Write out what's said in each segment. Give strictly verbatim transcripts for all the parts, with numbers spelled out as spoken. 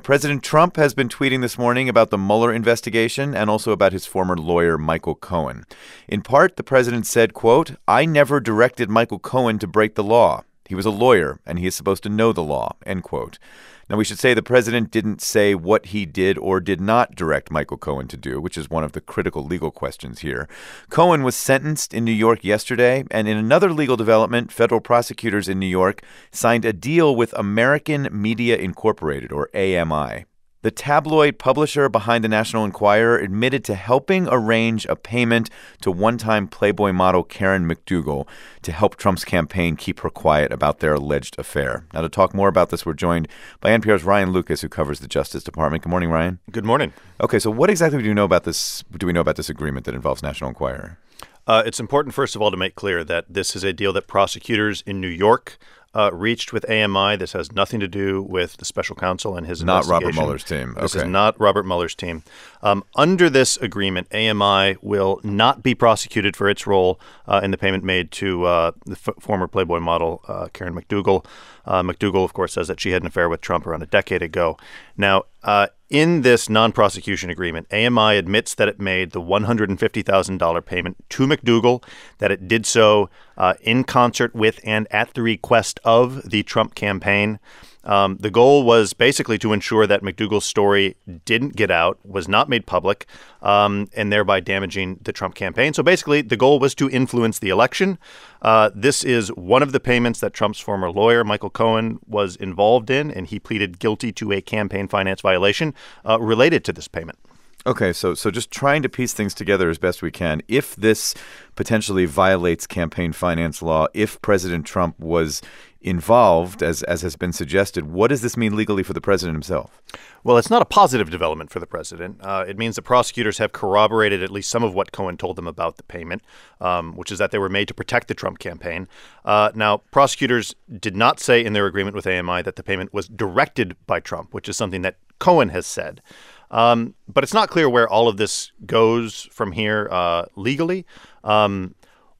President Trump has been tweeting this morning about the Mueller investigation and also about his former lawyer, Michael Cohen. In part, the president said, quote, "I never directed Michael Cohen to break the law. He was a lawyer, and he is supposed to know the law," end quote. Now, we should say the president didn't say what he did or did not direct Michael Cohen to do, which is one of the critical legal questions here. Cohen was sentenced in New York yesterday, and in another legal development, federal prosecutors in New York signed a deal with American Media Incorporated, or A M I. The tabloid publisher behind the National Enquirer admitted to helping arrange a payment to one-time Playboy model Karen McDougal to help Trump's campaign keep her quiet about their alleged affair. Now, to talk more about this, we're joined by N P R's Ryan Lucas, who covers the Justice Department. Good morning, Ryan. Good morning. Okay, so what exactly do you know about this? Do we know about this agreement that involves National Enquirer? Uh, it's important, first of all, to make clear that this is a deal that prosecutors in New York Uh, reached with A M I. This has nothing to do with the special counsel and his not investigation. Robert Mueller's team. Okay. This is not Robert Mueller's team. Um, under this agreement, A M I will not be prosecuted for its role uh, in the payment made to uh, the f- former Playboy model, uh, Karen McDougal. Uh, McDougal, of course, says that she had an affair with Trump around a decade ago. Now, uh, in this non-prosecution agreement, A M I admits that it made the one hundred fifty thousand dollars payment to McDougal, that it did so uh, in concert with and at the request of the Trump campaign. Um, the goal was basically to ensure that McDougal's story didn't get out, was not made public, um, and thereby damaging the Trump campaign. So basically, the goal was to influence the election. Uh, this is one of the payments that Trump's former lawyer, Michael Cohen, was involved in, and he pleaded guilty to a campaign finance violation uh, related to this payment. Okay, so so just trying to piece things together as best we can. If this potentially violates campaign finance law, if President Trump was involved, as as has been suggested, what does this mean legally for the president himself? Well, it's not a positive development for the president. Uh, it means the prosecutors have corroborated at least some of what Cohen told them about the payment, um, which is that they were made to protect the Trump campaign. Uh, now, prosecutors did not say in their agreement with A M I that the payment was directed by Trump, which is something that Cohen has said. Um, but it's not clear where all of this goes from here uh, legally. Um,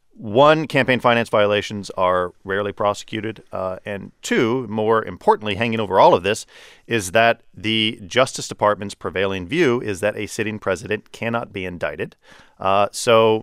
one, campaign finance violations are rarely prosecuted. Uh, and two, more importantly, hanging over all of this, is that the Justice Department's prevailing view is that a sitting president cannot be indicted. Uh, so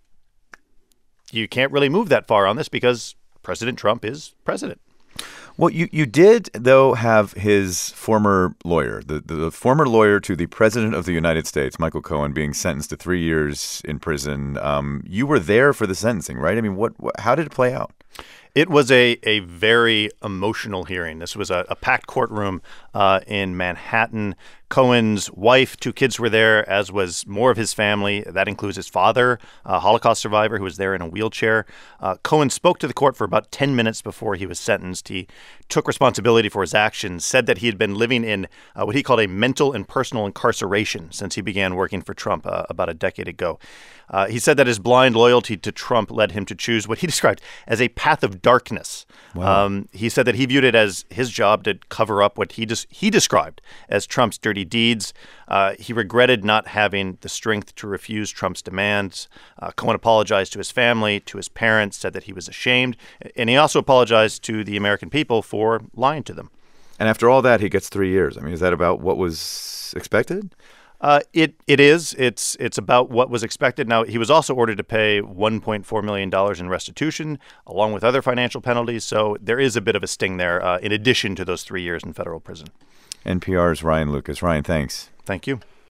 you can't really move that far on this because President Trump is president. Well, you, you did, though, have his former lawyer, the, the, the former lawyer to the president of the United States, Michael Cohen, being sentenced to three years in prison. Um, you were there for the sentencing, right? I mean, what, what how did it play out? It was a, a very emotional hearing. This was a, a packed courtroom uh, in Manhattan. Cohen's wife, two kids were there, as was more of his family. That includes his father, a Holocaust survivor who was there in a wheelchair. Uh, Cohen spoke to the court for about ten minutes before he was sentenced. He took responsibility for his actions, said that he had been living in uh, what he called a mental and personal incarceration since he began working for Trump uh, about a decade ago. Uh, he said that his blind loyalty to Trump led him to choose what he described as a path of darkness. Wow. Um, he said that he viewed it as his job to cover up what he des- he described as Trump's dirty deeds. Uh, he regretted not having the strength to refuse Trump's demands. Uh, Cohen apologized to his family, to his parents, said that he was ashamed. And he also apologized to the American people for lying to them. And after all that, he gets three years. I mean, is that about what was expected? Uh, it it is. It's it's about what was expected. Now, he was also ordered to pay one point four million dollars in restitution, along with other financial penalties. So there is a bit of a sting there, uh, in addition to those three years in federal prison. N P R's Ryan Lucas. Ryan, thanks. Thank you.